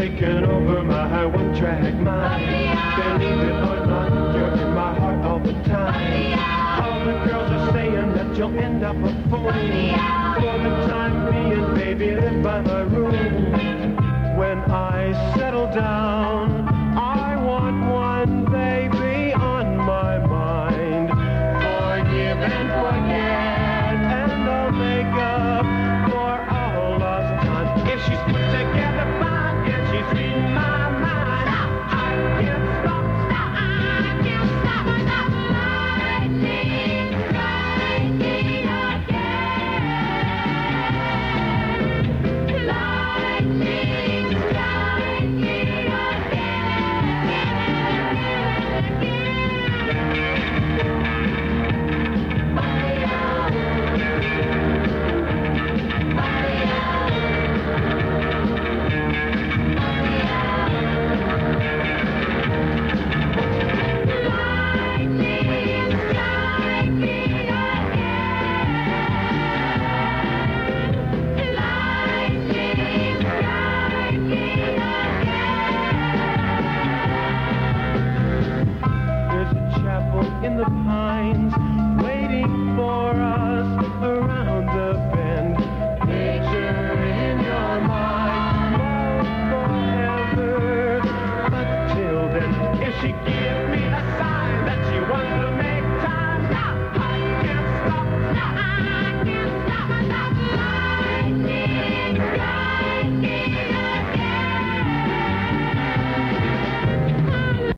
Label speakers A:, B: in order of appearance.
A: taking over my one-track mind. Believe it or not, you're in my heart all the time. All the girls are saying that you'll end up a fool. For the time being, baby, live by my rules. When I settle down,